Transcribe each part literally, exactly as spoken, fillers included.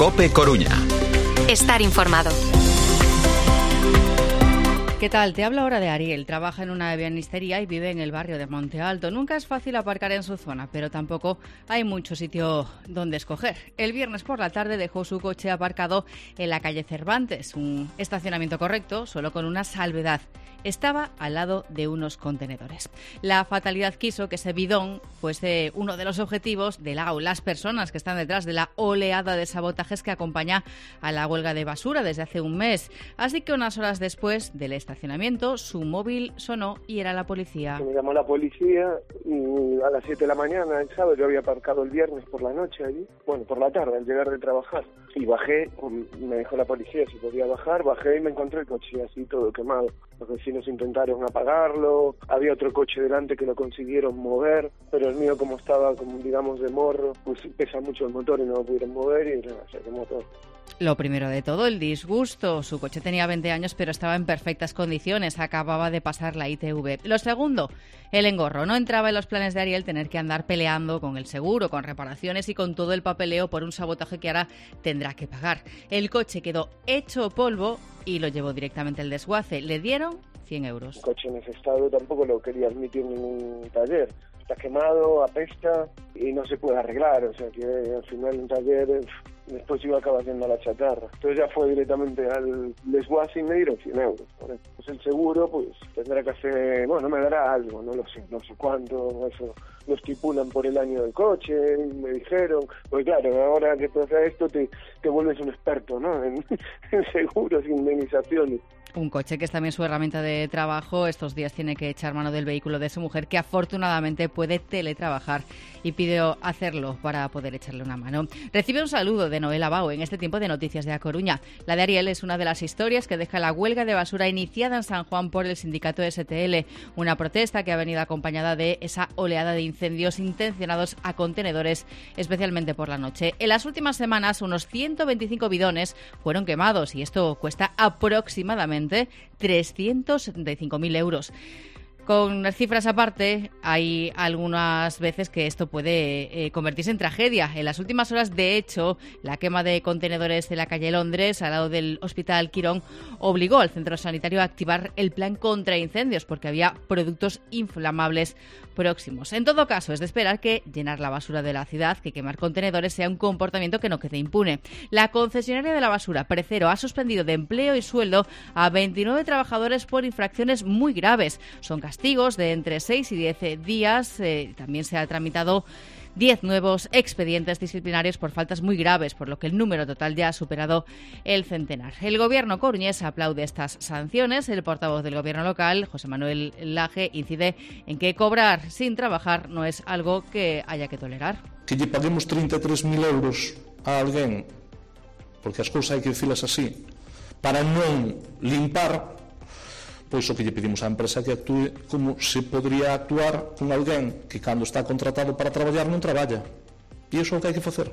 COPE Coruña. Estar informado. ¿Qué tal? Te hablo ahora de Ariel. Trabaja en una ebanistería y vive en el barrio de Monte Alto. Nunca es fácil aparcar en su zona, pero tampoco hay mucho sitio donde escoger. El viernes por la tarde dejó su coche aparcado en la calle Cervantes, un estacionamiento correcto, solo con una salvedad. Estaba al lado de unos contenedores. La fatalidad quiso que ese bidón fuese uno de los objetivos de la, las personas que están detrás de la oleada de sabotajes que acompaña a la huelga de basura desde hace un mes. Así que unas horas después del estacionamiento, su móvil sonó y era la policía. Me llamó la policía y a las siete de la mañana, el sábado, yo había aparcado el viernes por la noche allí, bueno, por la tarde, al llegar de trabajar. Y bajé, me dejó la policía si podía bajar, bajé y me encontré el coche así todo quemado. Los vecinos intentaron apagarlo, había otro coche delante que lo consiguieron mover, pero el mío, como estaba, como digamos, de morro, pues pesa mucho el motor y no lo pudieron mover y nada, se quemó todo. Lo primero de todo, el disgusto. Su coche tenía veinte años, pero estaba en perfectas condiciones. Acababa de pasar la I T V. Lo segundo, el engorro. No entraba en los planes de Ariel tener que andar peleando con el seguro, con reparaciones y con todo el papeleo por un sabotaje que ahora tendrá que pagar. El coche quedó hecho polvo y lo llevó directamente al desguace. Le dieron cien euros. El coche en ese estado tampoco lo quería admitir ningún taller. Está quemado, apesta y no se puede arreglar. O sea que al final un taller... después iba a acabar yendo a la chatarra. Entonces ya fue directamente al desguace y me dieron cien euros. Pues el seguro pues tendrá que hacer, bueno, me dará algo, no lo sé, no sé cuánto, eso lo estipulan por el año del coche, me dijeron, porque claro, ahora que pasa esto te, te vuelves un experto, ¿no? En, en seguros e indemnizaciones. Un coche que es también su herramienta de trabajo. Estos días tiene que echar mano del vehículo de su mujer, que afortunadamente puede teletrabajar y pidió hacerlo para poder echarle una mano. Recibe un saludo de Noel Abao en este tiempo de Noticias de A Coruña. La de Ariel es una de las historias que deja la huelga de basura iniciada en San Juan por el sindicato S T L. Una protesta que ha venido acompañada de esa oleada de incendios intencionados a contenedores, especialmente por la noche. En las últimas semanas, unos ciento veinticinco bidones fueron quemados y esto cuesta aproximadamente trescientos setenta y cinco mil euros. Con las cifras aparte, hay algunas veces que esto puede eh, convertirse en tragedia. En las últimas horas, de hecho, la quema de contenedores de la calle Londres, al lado del Hospital Quirón, obligó al centro sanitario a activar el plan contra incendios porque había productos inflamables próximos. En todo caso, es de esperar que llenar la basura de la ciudad, que quemar contenedores, sea un comportamiento que no quede impune. La concesionaria de la basura, Precero, ha suspendido de empleo y sueldo a veintinueve trabajadores por infracciones muy graves. Son castigos de entre seis y diez días. Eh, también se ha tramitado diez nuevos expedientes disciplinarios por faltas muy graves, por lo que el número total ya ha superado el centenar. El gobierno coruñés aplaude estas sanciones. El portavoz del gobierno local, José Manuel Laje, incide en que cobrar sin trabajar no es algo que haya que tolerar. Que lle paguemos trinta e tres mil euros a alguén, porque as cousas hai que dicilas así, para non limpar, pois o que lle pedimos á empresa que actúe como se podría actuar con alguén que cando está contratado para traballar non traballa. E iso é o que hai que facer.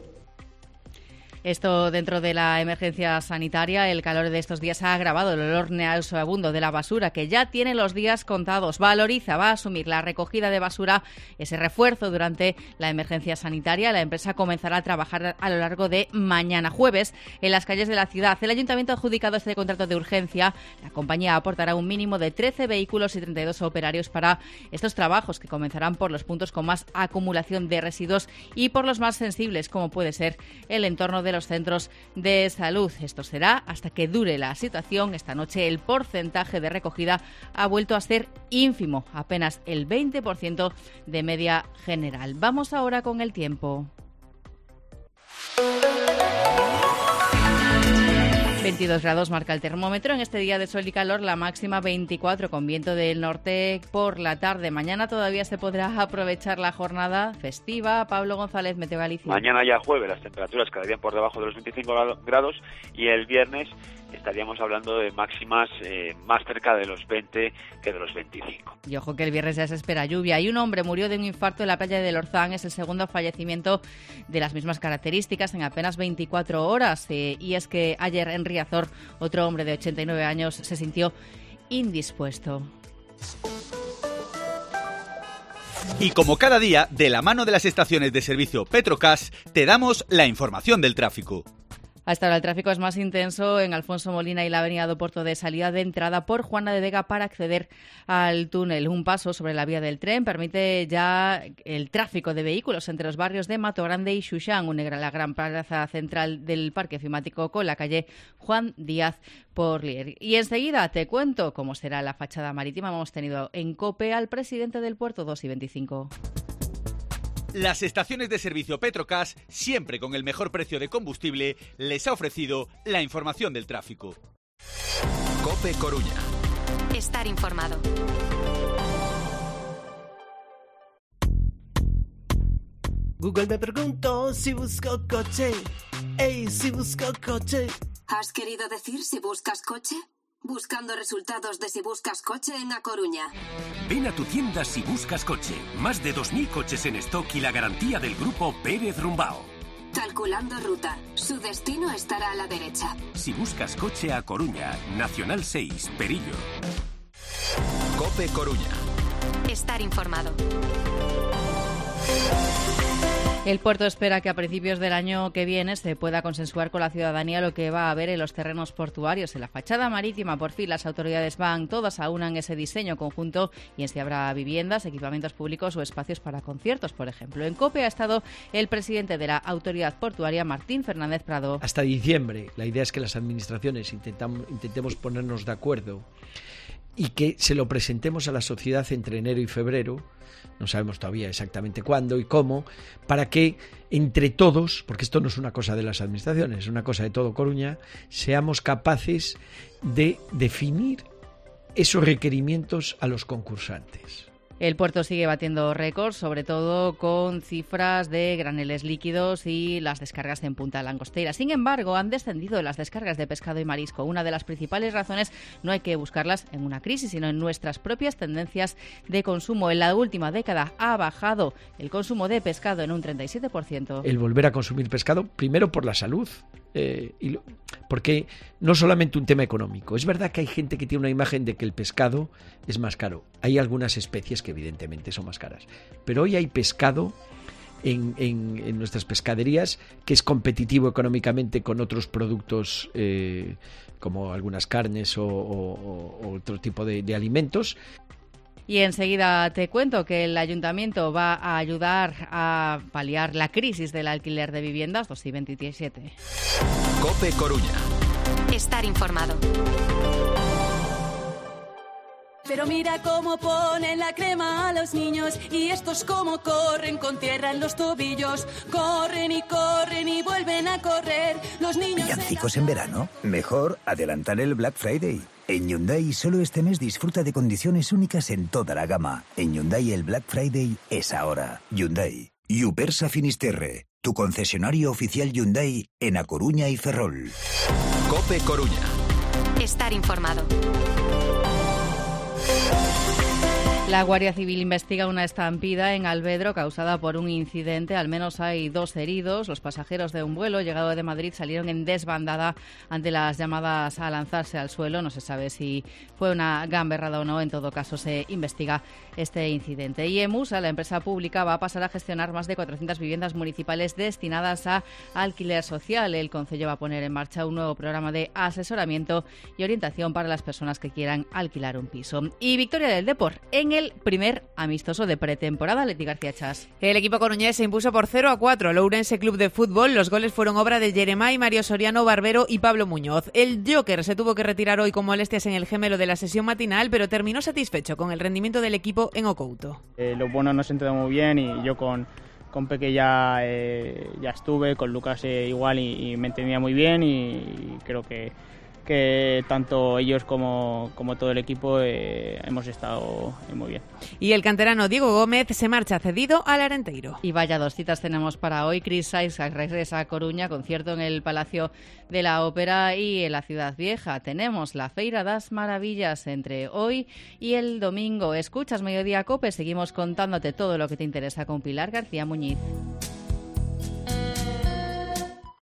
Esto dentro de la emergencia sanitaria. El calor de estos días ha agravado el olor nauseabundo de la basura, que ya tiene los días contados. Valoriza va a asumir la recogida de basura, ese refuerzo durante la emergencia sanitaria. La empresa comenzará a trabajar a lo largo de mañana jueves en las calles de la ciudad. El ayuntamiento ha adjudicado este contrato de urgencia. La compañía aportará un mínimo de trece vehículos y treinta y dos operarios para estos trabajos, que comenzarán por los puntos con más acumulación de residuos y por los más sensibles, como puede ser el entorno de los centros de salud. Esto será hasta que dure la situación. Esta noche el porcentaje de recogida ha vuelto a ser ínfimo, apenas el veinte por ciento de media general. Vamos ahora con el tiempo. veintidós grados marca el termómetro en este día de sol y calor, la máxima veinticuatro, con viento del norte por la tarde. Mañana todavía se podrá aprovechar la jornada festiva. Pablo González, Meteo Galicia. Mañana ya jueves las temperaturas quedarían por debajo de los veinticinco grados y el viernes estaríamos hablando de máximas eh, más cerca de los veinte que de los veinticinco. Y ojo que el viernes ya se espera lluvia. Y un hombre murió de un infarto en la playa de Lorzán. Es el segundo fallecimiento de las mismas características en apenas veinticuatro horas. Eh, y es que ayer en Riazor otro hombre de ochenta y nueve años se sintió indispuesto. Y como cada día, de la mano de las estaciones de servicio Petrocas, te damos la información del tráfico. Hasta ahora el tráfico es más intenso en Alfonso Molina y la avenida do Porto de salida de entrada por Juana de Vega para acceder al túnel. Un paso sobre la vía del tren permite ya el tráfico de vehículos entre los barrios de Mato Grande y Xuxán, une la gran plaza central del Parque Ofimático con la calle Juan Díaz Porlier. Y enseguida te cuento cómo será la fachada marítima. Hemos tenido en COPE al presidente del puerto dos y veinticinco. Las estaciones de servicio Petrocas, siempre con el mejor precio de combustible, les ha ofrecido la información del tráfico. COPE Coruña. Estar informado. Google me preguntó si busco coche. Ey, si busco coche. ¿Has querido decir si buscas coche? Buscando resultados de Si Buscas Coche en A Coruña. Ven a tu tienda Si Buscas Coche. Más de dos mil coches en stock y la garantía del grupo Pérez Rumbao. Calculando ruta. Su destino estará a la derecha. Si Buscas Coche, A Coruña. Nacional seis, Perillo. COPE Coruña. Estar informado. El puerto espera que a principios del año que viene se pueda consensuar con la ciudadanía lo que va a haber en los terrenos portuarios. En la fachada marítima, por fin, las autoridades van todas a una en ese diseño conjunto y en si habrá viviendas, equipamientos públicos o espacios para conciertos, por ejemplo. En COPE ha estado el presidente de la autoridad portuaria, Martín Fernández Prado. Hasta diciembre. La idea es que las administraciones intentamos, intentemos ponernos de acuerdo y que se lo presentemos a la sociedad entre enero y febrero. No sabemos todavía exactamente cuándo y cómo, para que entre todos, porque esto no es una cosa de las administraciones, es una cosa de todo Coruña, seamos capaces de definir esos requerimientos a los concursantes. El puerto sigue batiendo récords, sobre todo con cifras de graneles líquidos y las descargas en Punta Langostera. Sin embargo, han descendido las descargas de pescado y marisco. Una de las principales razones no hay que buscarlas en una crisis, sino en nuestras propias tendencias de consumo. En la última década ha bajado el consumo de pescado en un treinta y siete por ciento. El volver a consumir pescado, primero por la salud. Eh, y lo, porque no solamente un tema económico. Es verdad que hay gente que tiene una imagen de que el pescado es más caro. Hay algunas especies que evidentemente son más caras. Pero hoy hay pescado en, en, en nuestras pescaderías que es competitivo económicamente con otros productos eh, como algunas carnes o, o, o otro tipo de, de alimentos. Y enseguida te cuento que el ayuntamiento va a ayudar a paliar la crisis del alquiler de viviendas dos y veintisiete. COPE Coruña. Estar informado. Pero mira cómo ponen la crema a los niños y estos cómo corren con tierra en los tobillos. Corren y corren y vuelven a correr. Los niños... ¿Villancicos en verano? Mejor adelantar el Black Friday. En Hyundai solo este mes disfruta de condiciones únicas en toda la gama. En Hyundai el Black Friday es ahora. Hyundai. Yupersa Finisterre, tu concesionario oficial Hyundai en A Coruña y Ferrol. COPE Coruña. Estar informado. La Guardia Civil investiga una estampida en Alvedro causada por un incidente. Al menos hay dos heridos. Los pasajeros de un vuelo llegado de Madrid salieron en desbandada ante las llamadas a lanzarse al suelo. No se sabe si fue una gamberrada o no. En todo caso, se investiga este incidente. Y EMUSA, la empresa pública, va a pasar a gestionar más de cuatrocientas viviendas municipales destinadas a alquiler social. El Concello va a poner en marcha un nuevo programa de asesoramiento y orientación para las personas que quieran alquilar un piso. Y victoria del Depor en el primer amistoso de pretemporada. Leti García Chas. El equipo coruñés se impuso por cero a cuatro al Ourense Club de Fútbol. Los goles fueron obra de Jeremai, Mario Soriano, Barbero y Pablo Muñoz. El Joker se tuvo que retirar hoy con molestias en el gemelo de la sesión matinal, pero terminó satisfecho con el rendimiento del equipo en Ocouto. Eh, lo bueno nos entró muy bien y yo con, con Peque ya, eh, ya estuve, con Lucas eh, igual y, y me entendía muy bien y, y creo que que tanto ellos como, como todo el equipo eh, hemos estado muy bien. Y el canterano Diego Gómez se marcha cedido al Arenteiro. Y vaya dos citas tenemos para hoy. Chris Saiz regresa a Coruña, concierto en el Palacio de la Ópera y en la Ciudad Vieja. Tenemos la Feira das Maravillas entre hoy y el domingo. Escuchas Mediodía Cope, seguimos contándote todo lo que te interesa con Pilar García Muñiz.